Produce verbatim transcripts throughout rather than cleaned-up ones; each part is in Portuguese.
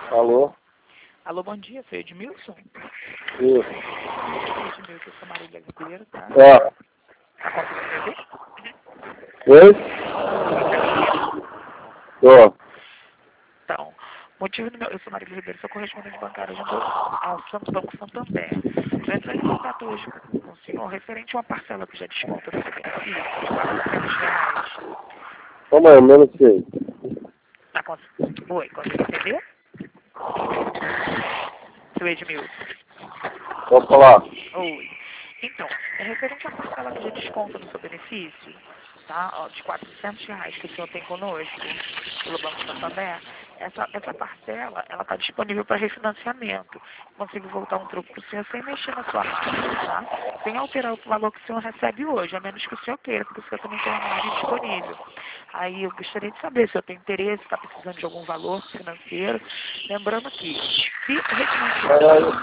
Alô? Alô, bom dia, seu Edmilson? Isso. Edmilson, eu sou Marília Ribeiro, tá? É. Tá conseguindo me ouvir? Oi? Tô. Então, motivo do meu... Eu sou Marília Ribeiro, sou correspondente bancária junto ao San- Banco Santander. Eu entrei em contato hoje com o senhor referente a uma parcela que já desconta do seu benefício, de quatrocentos reais. Calma aí, menos sei. Tá cons... Oi, consegue entender? Seu Edmilson. Vamos falar. Oi. Então, é referente à parcela que já desconta do seu benefício, tá? Ó, de quatrocentos reais que o senhor tem conosco, pelo Banco Santander, essa, essa parcela, ela está disponível para refinanciamento. Consigo voltar um troco para o senhor sem mexer na sua margem, tá? Sem alterar o valor que o senhor recebe hoje, a menos que o senhor queira, porque o senhor também tem uma margem disponível. Aí eu gostaria de saber se eu tenho interesse, está precisando de algum valor financeiro. Lembrando que, se refinanciar...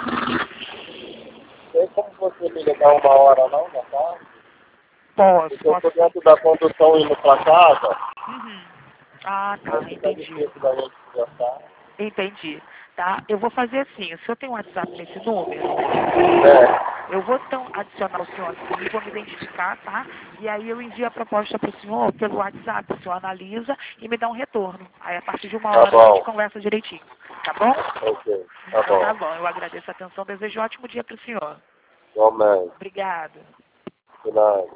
Tem como você me ligar uma hora não, na tarde? Posso, Porque eu tô posso. dentro da condução indo pra casa. Uhum. Ah, Vai tá, ficar entendi. difícil da gente conversar. Entendi. Tá, eu vou fazer assim, o senhor tem um WhatsApp nesse número? É. Eu vou então adicionar o senhor aqui, vou me identificar, tá? E aí eu envio a proposta para o senhor pelo WhatsApp, o senhor analisa e me dá um retorno. Aí a partir de uma Tá hora a gente bom. conversa direitinho, tá bom? Ok. Tá Então tá bom. bom, eu agradeço a atenção, desejo um ótimo dia para o senhor. Igualmente. Obrigada. De nada.